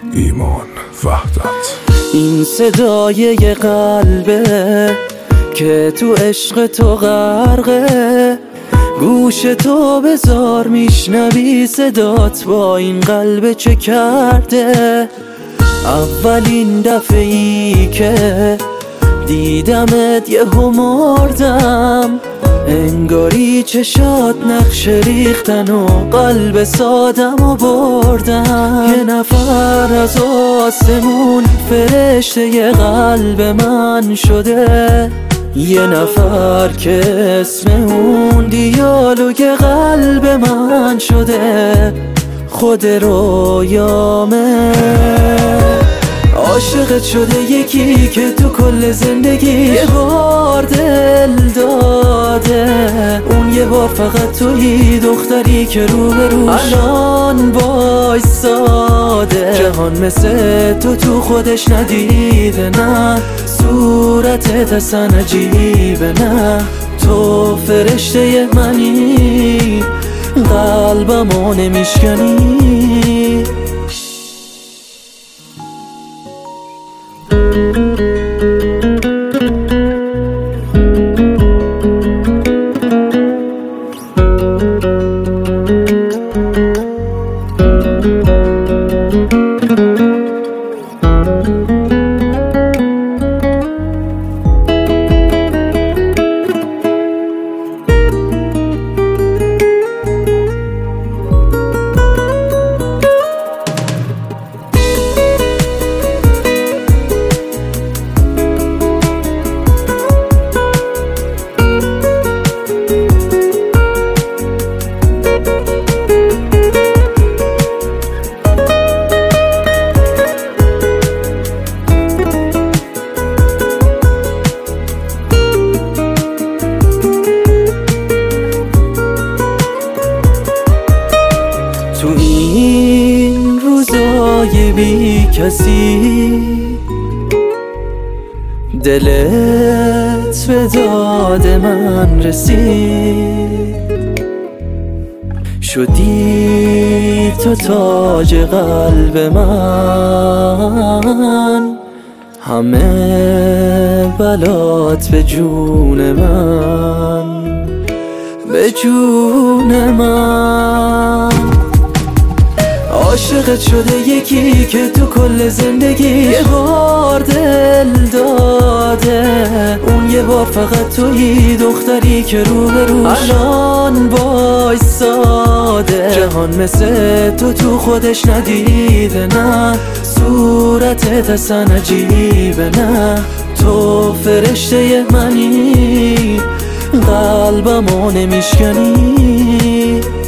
ایمان وحدت. این صدای قلبه که تو عشق تو غرقه، گوش تو بذار میشنوی صدات با این قلب چه کرده. اولین دفعی که دیدمت یهو مردم، انگاری چشات نقش ریختن و قلب سادم و بردم. یه نفر از آسمون فرشته ی قلب من شده، یه نفر که اسم اون دیالوگ قلب من شده. خود رویامه عاشقت شده، یکی که تو کل زندگی یه بار دل داده. اون یه بار فقط تویی، دختری که روبروش الان وایساده. جهان مثل تو خودش ندیده، نه صورتت اصلا عجیبه، نه تو فرشته منی، قلبمو نمیشکنی. تو این روزای بی کسی دلت به داد من رسید، شدی تو تاج قلب من. همه بلات به جون من، به جون من. عاشقت شده، یکی که تو کل زندگی یه بار دل داده. اون یه بار فقط تویی، دختری که روبروش الان وایساده. جهان مثل تو خودش ندیده، نه صورتت اصلا عجیبه، نه تو فرشته منی، قلبمو نمیشکنی.